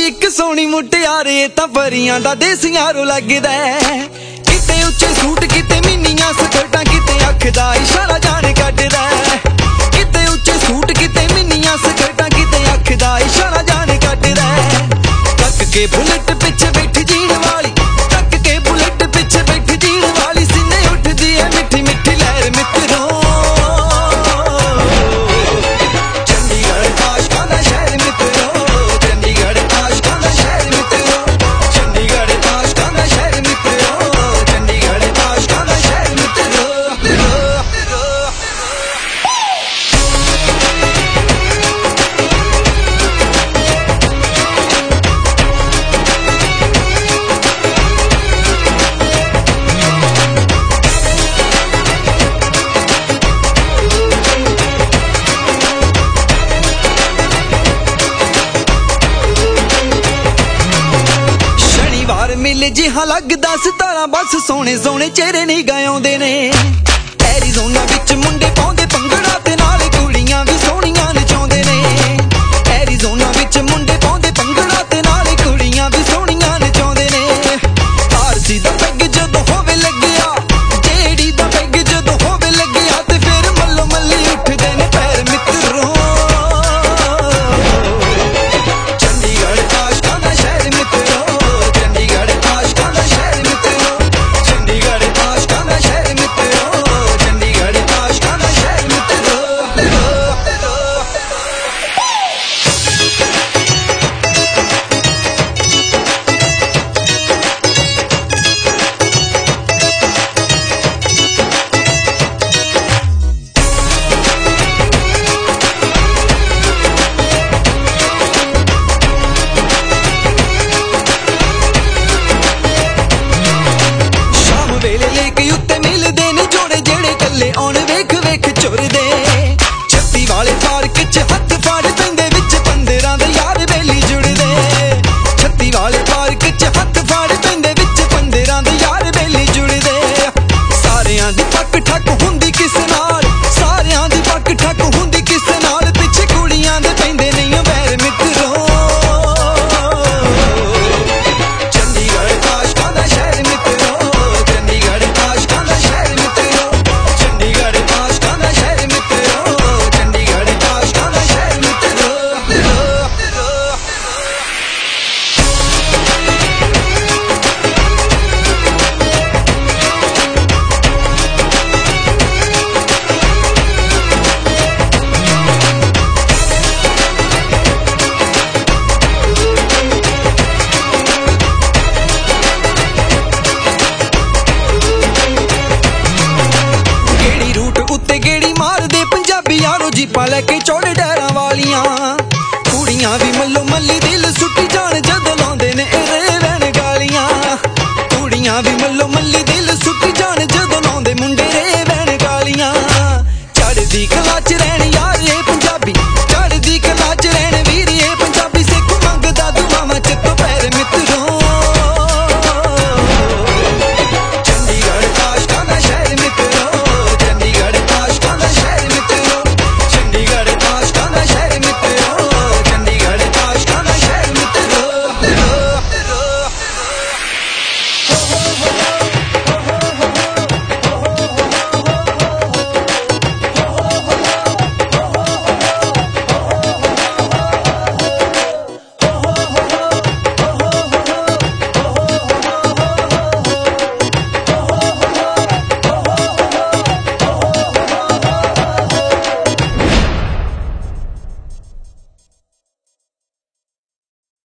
एक सोहनी मुटियारे तां परियां दा देसियारो लगदा किते उच्चे सूट किते मिन्नियां स्कर्टां किते अख दा इशारा जान कड्डदा किते उच्चे सूट किते मिन्नियां स्कर्टां किते अख दा इशारा जान कड्डदा तक के बुलेट पिछे बैठी जीण वाली तक के बुलेट पिछे बैठी जीण वाली सीने उठदी है मिठी मिठी लहर मित्रों मिले जिहा लगदा सितारा बस सोहने सोहने चेहरे नहीं गए आउंदे ने एरीज़ोना विच मुंडे पाउंदे भंगड़ा ते नाल कुड़ियां भी सोहणियां नचाउंदे ने एरीज़ोना विच मुंडे पाउंदे भंगड़ा ते नाल कुड़ियां भी सोहणियां नचाउंदे ने आरसी दा पैग जदों होवे लग्गिया जेड़ी दा पैग जदों होवे लग्गिया ते फिर मल्लो मल्ली उठदे ने पैर मित्रों चंडीगढ़ आशकां दा शहर मित्रों जीपा लैके चौड़े डैरां वालियां कुड़ियां भी मल्लो मल्ली दिल सुट्टी जान जदों लाउंदे ने एरे वैन गालियां कुड़ियां भी मल्लो मल्ली दिल सुट्टी जान